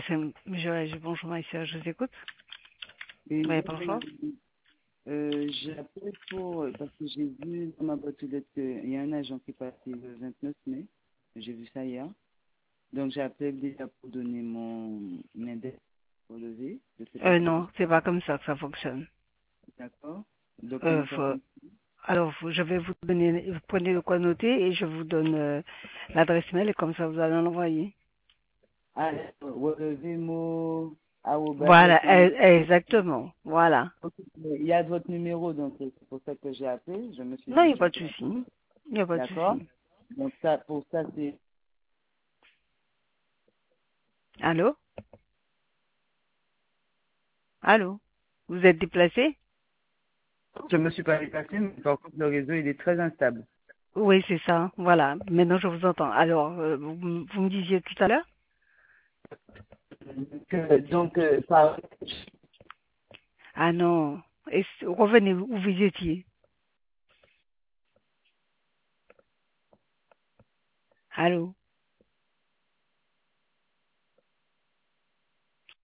Bonjour, Maïssa, je vous écoute. Et Oui, moi, bonjour. j'ai appelé parce que j'ai vu dans ma boîte aux lettres qu'il y a un agent qui est passé le 29 mai. J'ai vu ça hier. Donc j'ai appelé déjà pour donner mon index pour lever. Je ne sais pas si Non, c'est pas comme ça que ça fonctionne. c'est d'accord. Donc Euh, comment ça faut- fonctionne? je vais vous donner, vous prenez de quoi noter et je vous donne l'adresse mail et comme ça vous allez l'envoyer. Ah, relever mot arobase Voilà, hotmail. exactement. Voilà. Ok, mais il y a votre numéro, donc c'est pour ça que j'ai appelé. Je me suis Non, il dit, n'y a je pas de peux souci. appeler. Il n'y a pas de D'accord. souci. Donc ça, pour ça, c'est... Allô? Allô? Vous êtes déplacé? Je me suis pas déplacé, mais par contre, le réseau, il est très instable. Oui, c'est ça. Voilà. Maintenant, je vous entends. Alors, vous me disiez tout à l'heure? Par Ah non. Revenez où vous étiez. Allô?